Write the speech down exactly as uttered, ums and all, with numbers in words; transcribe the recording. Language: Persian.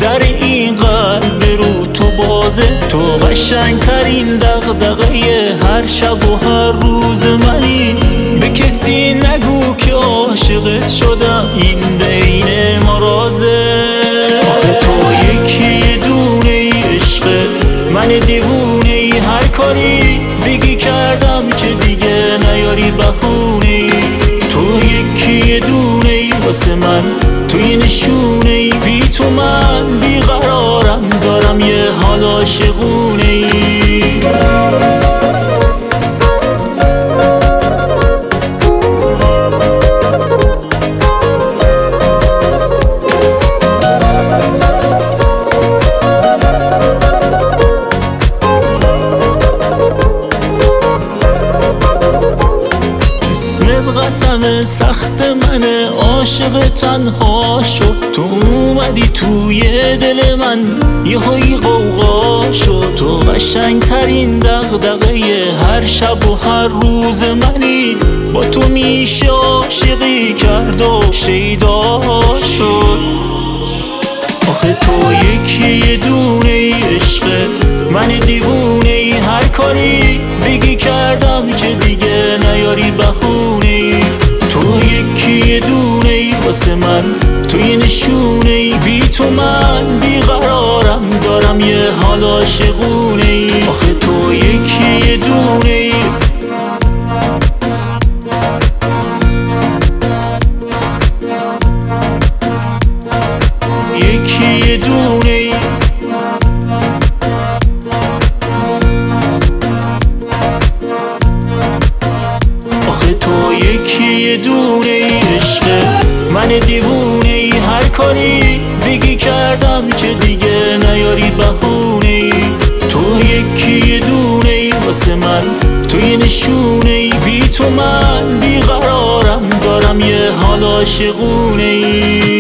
در این قلب رو تو بازه. تو قشنگترین دغدغه هر شب و هر روز منی. به کسی نگو که عاشقت شدم، این بین ما رازه. آخه تو یکی دونه عشقه، من دیوونه. هر کاری بگی کردم که دیگه نیاری بهونه. تو یکی دونه واسه من، توی نشونه. بی تو من بیقرارم، دارم یه حال عاشقونه. قسم سخت منه، عاشق تنها شد. تو اومدی توی دل من، یه هایی غوغا شد. تو قشنگترین دغدغه هر شب و هر روز منی. با تو میشه عاشقی کرد و شیدا شد. آخه تو یکی دونه عشقه، من دیوونه. هر کاری بگی کردم که دیگه نیاری بهونه. تو یکی دونه واسه من، توی نشونه. بی تو من بیقرارم، دارم یه حال عاشقونه. آخه تو یکی دونه، یکی دونه. آخه تو یکی دونه عشقه، من دیوونه. هر کاری بگی کردم که دیگه نیاری بهونه. تو یکی دونه واسه من، توی نشونه. بی تو من بیقرارم، دارم یه حال عاشقونه.